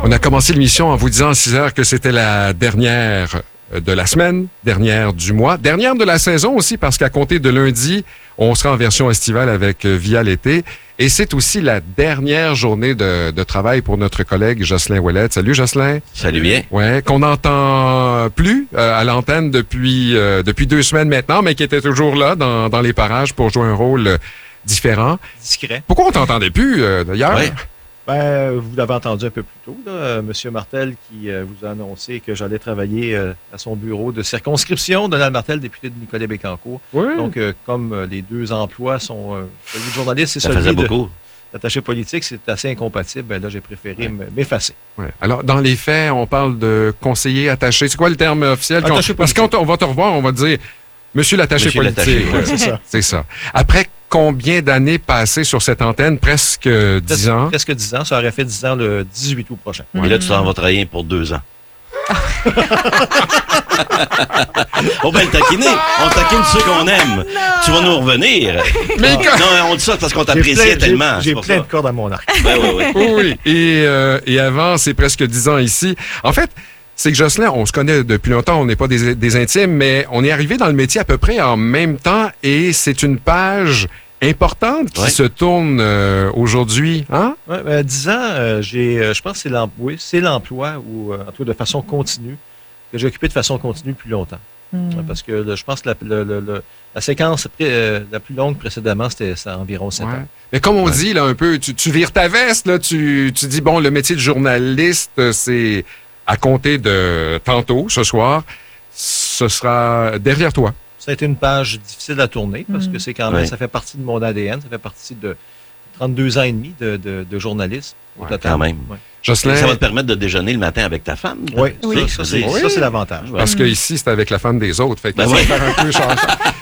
On a commencé l'émission en vous disant à 6 heures que c'était la dernière de la semaine, dernière du mois, dernière de la saison aussi, parce qu'à compter de lundi, on sera en version estivale avec Via l'été. Et c'est aussi la dernière journée de travail pour notre collègue Jocelyn Ouellette. Salut Jocelyn. Salut bien. Ouais, qu'on n'entend plus à l'antenne depuis 2 semaines maintenant, mais qui était toujours là dans les parages pour jouer un rôle différent. Discret. Pourquoi on t'entendait plus d'ailleurs? Ouais. Ben, vous l'avez entendu un peu plus tôt, là, M. Martel qui vous a annoncé que j'allais travailler à son bureau de circonscription. Donald Martel, député de Nicolet-Bécancour. Oui. Donc, comme les deux emplois sont celui de journaliste et Ça celui faisait beaucoup. d'attaché politique, c'est assez incompatible. Ben là, j'ai préféré m'effacer. Ouais. Alors, dans les faits, on parle de conseiller attaché. C'est quoi le terme officiel? Attaché Parce politique. qu'on va te revoir, on va te dire Monsieur l'attaché Monsieur politique. l'attaché, Ouais, c'est ça. C'est ça. Après combien d'années passées sur cette antenne? Presque 10 ans. Presque 10 ans. Ça aurait fait 10 ans le 18 août prochain. Et là, tu t'en vas travailler pour 2 ans. Oh ben le taquiner, on taquine ceux qu'on aime. Tu vas nous revenir. Mais quand- Non, on dit ça parce qu'on t'appréciait tellement. J'ai c'est pour plein ça. de cordes à mon arc. Ouais, ouais, ouais. Oui, et avant, c'est presque 10 ans ici. En fait, c'est que Jocelyn, on se connaît depuis longtemps, on n'est pas des intimes, mais on est arrivé dans le métier à peu près en même temps et c'est une page importante qui Ouais. se tourne aujourd'hui. Hein? Ouais, 10 ans, je pense que c'est l'emploi ou en tout cas de façon continue que j'ai occupé de façon continue depuis longtemps. Parce que je pense que la séquence la plus longue précédemment, c'était environ 7 Ouais. ans. Mais comme on dit, là, un peu, tu vires ta veste, là, tu dis, bon, le métier de journaliste, c'est à compter de tantôt, ce soir, ce sera derrière toi. Ça a été une page difficile à tourner parce que c'est quand même, Ouais. ça fait partie de mon ADN, ça fait partie de 32 ans et demi de journalisme au Ouais, total. quand même. Ouais. Jocelyn, Ça va te permettre de déjeuner le matin avec ta femme. là. Oui, Oui. ça, Oui. c'est l'avantage. parce que ici, c'est avec la femme des autres, fait que Ben ça va oui. faire un peu changeant.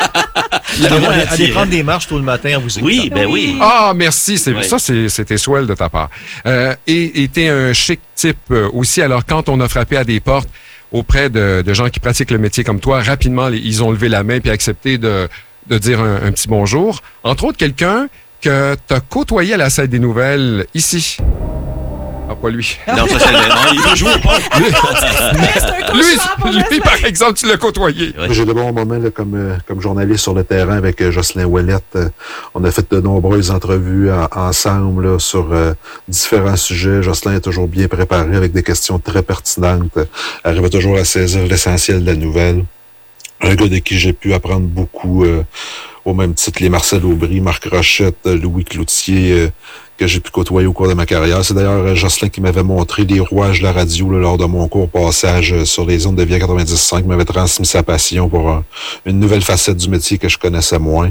Aller prendre des marches tout le matin en vous écoutant. Oui, ben oui. Ah, merci. Oui. Ça, c'était swell de ta part. Et t'es un chic type aussi. Alors, quand on a frappé à des portes auprès de gens qui pratiquent le métier comme toi, rapidement, ils ont levé la main puis accepté de dire un petit bonjour. Entre autres, quelqu'un que t'as côtoyé à la salle des nouvelles ici. Ah, pas lui. Non, ça, c'est non, il veut jouer au pont. C'est un cauchemar pour Lui, Jocelyn. par exemple, tu l'as côtoyé. Ouais. J'ai de bons moments là, comme journaliste sur le terrain avec Jocelyn Ouellette. On a fait de nombreuses entrevues ensemble là, sur différents sujets. Jocelyn est toujours bien préparé avec des questions très pertinentes. Arrive toujours à saisir l'essentiel de la nouvelle. Un gars de qui j'ai pu apprendre beaucoup, au même titre les Marcel Aubry, Marc Rochette, Louis Cloutier, que j'ai pu côtoyer au cours de ma carrière. C'est d'ailleurs Jocelyn qui m'avait montré les rouages de la radio là, lors de mon court passage sur les ondes de Via 95, m'avait transmis sa passion pour une nouvelle facette du métier que je connaissais moins.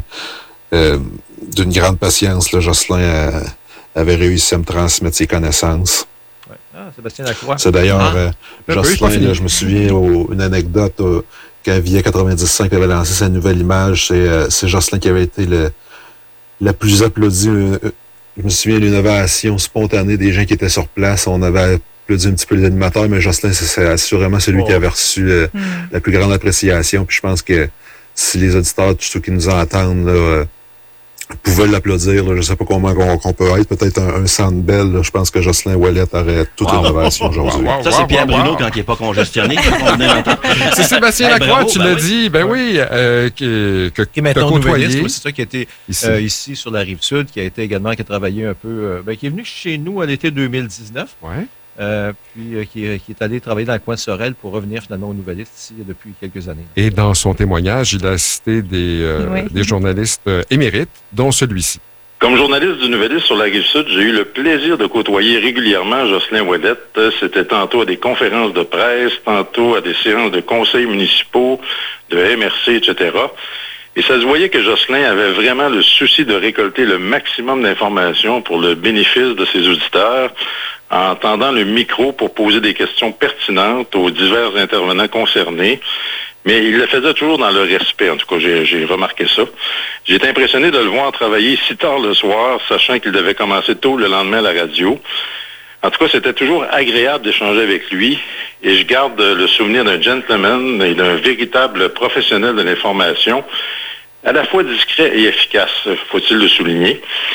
D'une grande patience, là, Jocelyn avait réussi à me transmettre ses connaissances. Ouais. Ah, Sébastien Lacroix. C'est d'ailleurs, oui, pas Jocelyn, fini. là, je me souviens, une anecdote, quand Via 95 avait lancé sa nouvelle image, c'est Jocelyn qui avait été le plus applaudi. Je me souviens d'une ovation spontanée des gens qui étaient sur place. On avait applaudi un petit peu les animateurs, mais Jocelyn, c'est assurément celui qui avait reçu la plus grande appréciation. Puis je pense que si les auditeurs, tous ceux qui nous entendent, là, pouvaient l'applaudir, là, je ne sais pas comment qu'on peut être, peut-être un centre belle. Là, je pense que Jocelyn Ouellette aurait toute une ovation aujourd'hui. Wow, Ça, wow, c'est Pierre wow, Bruno wow. quand il n'est pas congestionné. On venait d'entendre. C'est Sébastien Hey, Lacroix, bravo, tu ben l'as oui. dit. Ben oui, Qui est t'as maintenant nouvelliste, côtoyé oui, c'est ça, qui a été ici. ici sur la Rive-Sud, qui a travaillé un peu, qui est venu chez nous à l'été 2019, Ouais. puis qui est allé travailler dans le coin de Sorel pour revenir finalement au Nouvelliste ici depuis quelques années. Et dans son témoignage, il a cité Oui. des journalistes émérites, dont celui-ci. Comme journaliste du Nouvelliste sur la Rive-Sud, j'ai eu le plaisir de côtoyer régulièrement Jocelyn Ouellette. C'était tantôt à des conférences de presse, tantôt à des séances de conseils municipaux, de MRC, etc. Et ça se voyait que Jocelyn avait vraiment le souci de récolter le maximum d'informations pour le bénéfice de ses auditeurs, en tendant le micro pour poser des questions pertinentes aux divers intervenants concernés. Mais il le faisait toujours dans le respect. En tout cas, j'ai remarqué ça. J'ai été impressionné de le voir travailler si tard le soir, sachant qu'il devait commencer tôt le lendemain à la radio. En tout cas, c'était toujours agréable d'échanger avec lui. Et je garde le souvenir d'un gentleman et d'un véritable professionnel de l'information, à la fois discret et efficace, faut-il le souligner.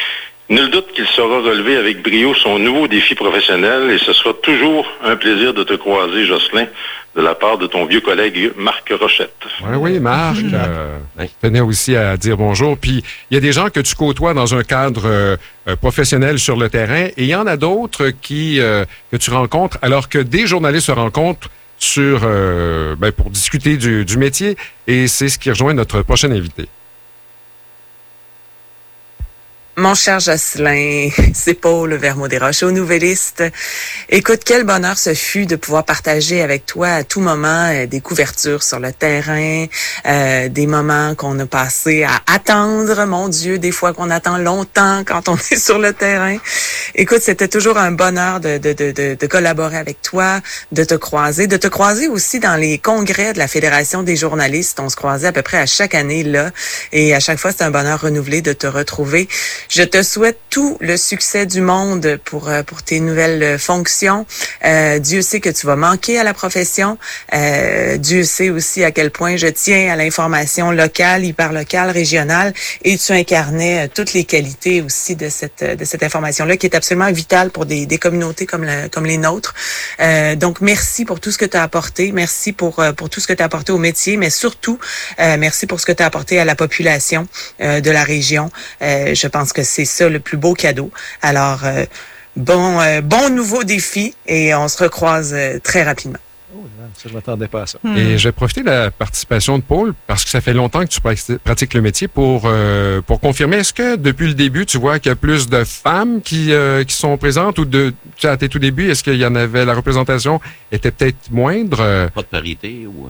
Nul doute qu'il saura relever avec brio son nouveau défi professionnel et ce sera toujours un plaisir de te croiser, Jocelyn, de la part de ton vieux collègue Marc Rochette. Oui, Marc. Tenais aussi à dire bonjour. Puis, il y a des gens que tu côtoies dans un cadre professionnel sur le terrain et il y en a d'autres que tu rencontres alors que des journalistes se rencontrent pour discuter du métier et c'est ce qui rejoint notre prochain invité. Mon cher Jocelyn, c'est Paul Vermaux-Desroches au Nouvelliste. Écoute, quel bonheur ce fut de pouvoir partager avec toi à tout moment des couvertures sur le terrain, des moments qu'on a passés à attendre, mon Dieu, des fois qu'on attend longtemps quand on est sur le terrain. Écoute, c'était toujours un bonheur de collaborer avec toi, de te croiser aussi dans les congrès de la Fédération des journalistes. On se croisait à peu près à chaque année là, et à chaque fois, c'est un bonheur renouvelé de te retrouver. Je te souhaite tout le succès du monde pour tes nouvelles fonctions. Dieu sait que tu vas manquer à la profession. Dieu sait aussi à quel point je tiens à l'information locale, hyper-locale, régionale. Et tu incarnais toutes les qualités aussi de cette information-là qui est absolument vitale pour des communautés comme les nôtres. Donc, merci pour tout ce que tu as apporté. Merci pour tout ce que tu as apporté au métier, mais surtout, merci pour ce que tu as apporté à la population de la région. Je pense que c'est ça le plus beau cadeau. Alors, bon nouveau défi et on se recroise très rapidement. Oh, ça, je m'attendais pas à ça. Et je vais profiter de la participation de Paul parce que ça fait longtemps que tu pratiques le métier pour confirmer. Est-ce que depuis le début, tu vois qu'il y a plus de femmes qui sont présentes ou à tes tout débuts, est-ce qu'il y en avait, la représentation était peut-être moindre? Pas de parité ou...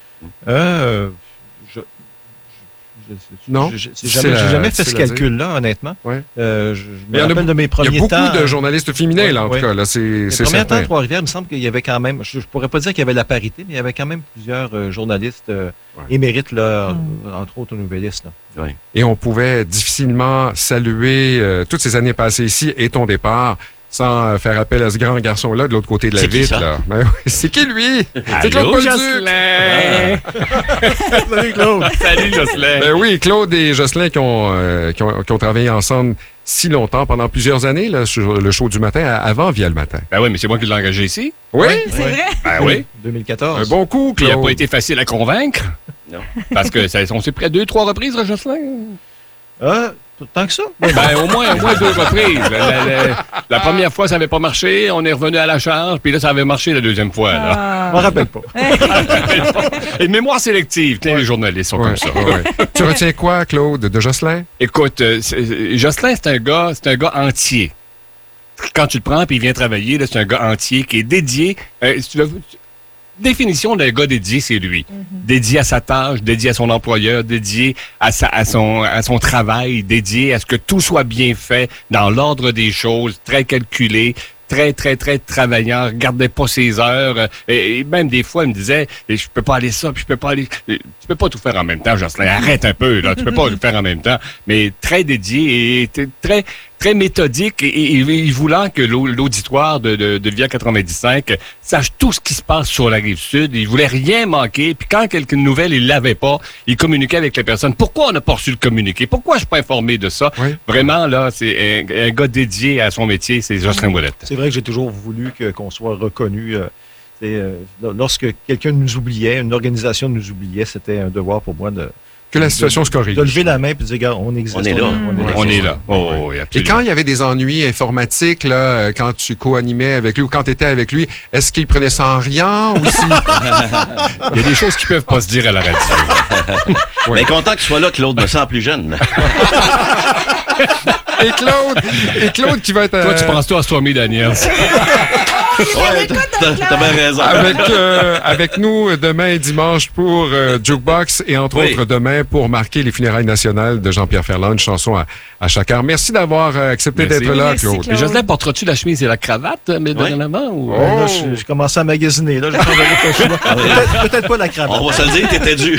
Non. J'ai jamais fait ce calcul-là, honnêtement. Ouais. Je me rappelle de mes premiers temps. Il y a beaucoup de journalistes féminins, là, en tout cas. Là, c'est certain. Premiers temps, Trois-Rivières, il me semble qu'il y avait quand même, je pourrais pas dire qu'il y avait la parité, mais il y avait quand même plusieurs journalistes émérites, là, entre autres au Nouvelliste. Ouais. Et on pouvait difficilement saluer toutes ces années passées ici et ton départ sans faire appel à ce grand garçon-là de l'autre côté de la vitre. Là. Ben, c'est qui, lui? C'est Claude Bolduc! Salut, Claude! Salut, Jocelyn! Ben oui, Claude et Jocelyn qui ont travaillé ensemble si longtemps, pendant plusieurs années, là, sur le show du matin, avant Via le matin. Ben oui, mais c'est moi qui l'ai engagé ici. Oui? C'est vrai? Ben oui. 2014. Un bon coup, Puis il Claude. n'a pas été facile à convaincre. Non. Parce que on s'est pris à 2-3 reprises, là, Jocelyn. Tant que ça? Ben, au moins 2 reprises. La première fois, ça n'avait pas marché. On est revenu à la charge. Puis là, ça avait marché la deuxième fois. Là. Je m'en rappelle pas. Une mémoire sélective. Les journalistes sont comme ça. Ouais. Tu retiens quoi, Claude, de Jocelyn? Écoute, Jocelyn, c'est un gars entier. Quand tu le prends puis il vient travailler, là, c'est un gars entier qui est dédié. Définition d'un gars dédié, c'est lui. Dédié à sa tâche, dédié à son employeur, dédié à son travail, dédié à ce que tout soit bien fait dans l'ordre des choses, très calculé, très, très, très travaillant, regardait pas ses heures. Et même des fois, il me disait, je peux pas aller ça, puis je peux pas aller... Tu peux pas tout faire en même temps, Jocelyn. Arrête un peu, là. Tu peux pas tout faire en même temps. Mais très dédié et très, très méthodique et voulant que l'auditoire de Via 95 sache tout ce qui se passe sur la Rive-Sud. Il voulait rien manquer. Puis quand quelques nouvelles, il l'avait pas, il communiquait avec les personnes. Pourquoi on n'a pas reçu le communiqué? Pourquoi je suis pas informé de ça? Oui. Vraiment, là, c'est un gars dédié à son métier, c'est Jocelyn Ouellette. C'est vrai que j'ai toujours voulu qu'on soit reconnu. Lorsque quelqu'un nous oubliait, une organisation nous oubliait, c'était un devoir pour moi que la situation se corrige. De lever la main et de dire, regarde, on existe. On est là. On est là. Oh, oui, et quand il y avait des ennuis informatiques, là, quand tu co-animais avec lui ou quand tu étais avec lui, est-ce qu'il prenait ça en riant ou si... Il y a des choses qui peuvent pas se dire à la radio. Mais content que tu sois là, Claude, me sent plus jeune. Et Claude qui va être... Toi, tu penses-toi à Stormy Daniels. Ouais, t'as bien raison. Avec nous demain et dimanche pour Jukebox et entre autres demain pour marquer les funérailles nationales de Jean-Pierre Ferland, une chanson à chaque heure. Merci d'avoir accepté d'être là, Claude. Mais Jocelyn, porteras-tu la chemise et la cravate, mais dorénavant? Ou... Là, j'ai commencé à magasiner. Là, peut-être pas la cravate. On va se le dire, t'étais dû.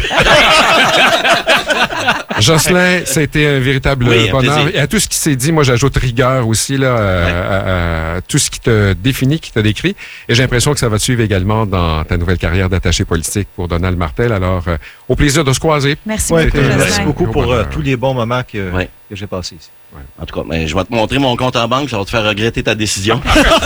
Jocelyn, ça a été un véritable bonheur. Et à tout ce qui s'est dit, moi, j'ajoute rigueur aussi, là, à tout ce qui te définit, qui te décrit. Et j'ai l'impression que ça va te suivre également dans ta nouvelle carrière d'attaché politique pour Donald Martel. Alors, au plaisir de se croiser. Merci beaucoup, Merci beaucoup pour tous les bons moments que j'ai passées ici. En tout cas, mais je vais te montrer mon compte en banque, ça va te faire regretter ta décision.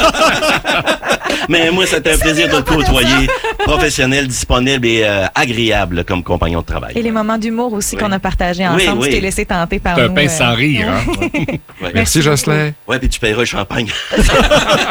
Mais moi, c'était un plaisir de te côtoyer, professionnel, disponible et agréable comme compagnon de travail. Et les moments d'humour aussi Oui. qu'on a partagés Oui, ensemble, oui. tu t'es laissé tenter par C'est un nous. pain sans rire, hein? Ouais. Merci, Jocelyn. Ouais, puis tu paieras le champagne.